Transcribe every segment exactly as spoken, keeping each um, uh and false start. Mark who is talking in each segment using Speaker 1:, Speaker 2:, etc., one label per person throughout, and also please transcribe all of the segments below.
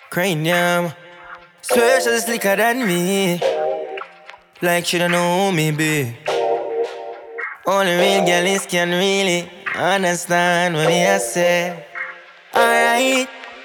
Speaker 1: Cranium. Swear she's slicker than me. Like she don't know who me be. Only real girls can really understand what I say. Alright.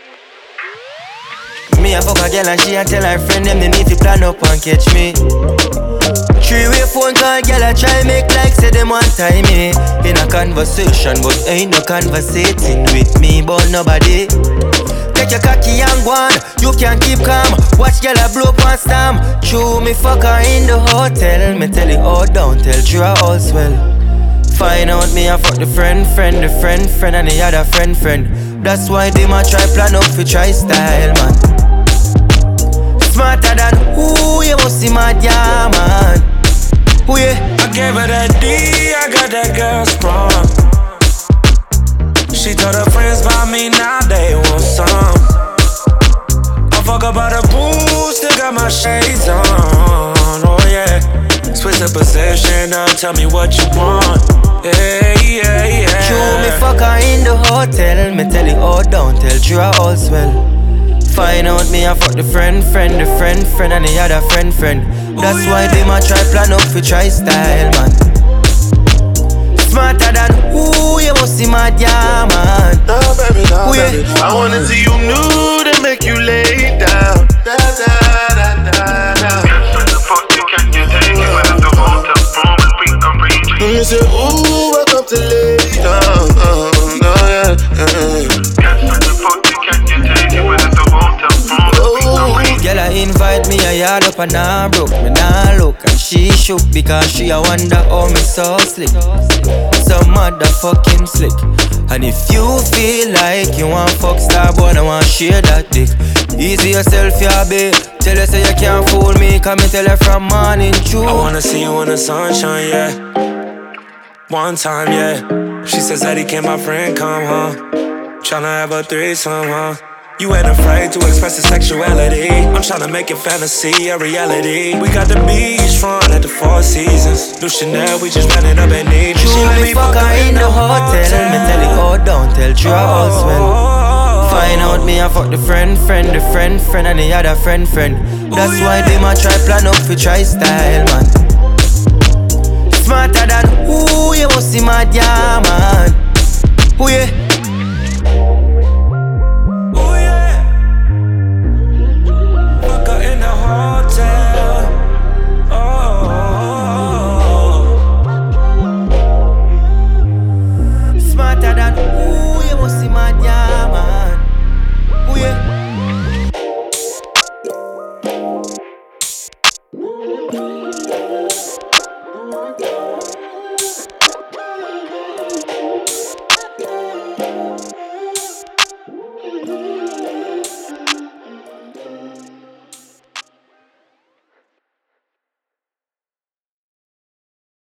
Speaker 1: Me a fuck a girl and she a tell her friend them they need to plan up and catch me. Three-way phone call, girl I try make like say them one time me in a conversation, but ain't no conversating with me but nobody. Take your cocky and go on, you can keep calm. Watch girl I blow up and stamp. True me fuck her in the hotel. Me tell it all down, tell true all swell. Find out me I fuck the friend, friend, the friend, friend and the other friend, friend. That's why they ma try plan up for try style, man. Smarter than who you must see mad, yeah, man. Who yeah?
Speaker 2: I gave her that D, I got that girl sprung. She told her friends about me, now they want some. I fuck about the boost, still got my shades on. Oh yeah, switch the position, now tell me what you want. Yeah, yeah, yeah.
Speaker 1: True, me fuck her in the hotel. Me tell it all down, tell true all swell. Find out me I fuck the friend, friend, the friend, friend and the other friend, friend. That's Ooh, yeah. why they ma try plan up for try style, man. Smarter than who you must see mad, yeah, man.
Speaker 3: No, baby, no,
Speaker 1: Ooh,
Speaker 3: baby.
Speaker 1: Yeah.
Speaker 3: I wanna see you nude and make you lay down. Da, da, da, da, da.
Speaker 4: Can you take it when the hotel room and we can reach you?
Speaker 3: And you say, ooh, welcome to lay down. Uh, no, yeah, yeah.
Speaker 1: Girl I invite me a yard up and I broke. Me nah look and she shook because she a wonder how me so slick. So motherfucking slick. And if you feel like you want fuck star boy, I want share that dick. Easy yourself, yeah, babe. Tell her say you can't fool me, come and tell her from morning true.
Speaker 2: I wanna see you in the sunshine, yeah. One time, yeah. She says Eddie, can my friend come home? Tryna have a threesome, huh? You ain't afraid to express your sexuality. I'm tryna make your fantasy a reality. We got the beach front at the Four Seasons. New Chanel, we just ran it up and need.
Speaker 1: True, me fuck her in the hotel. Me tell it all down, tell true all swell. Find out me I fuck the friend, friend, the friend, friend and the other friend, friend. That's why they ma try plan up for try style, man. Smarter than who you must see mad, yeah, man. Who yeah?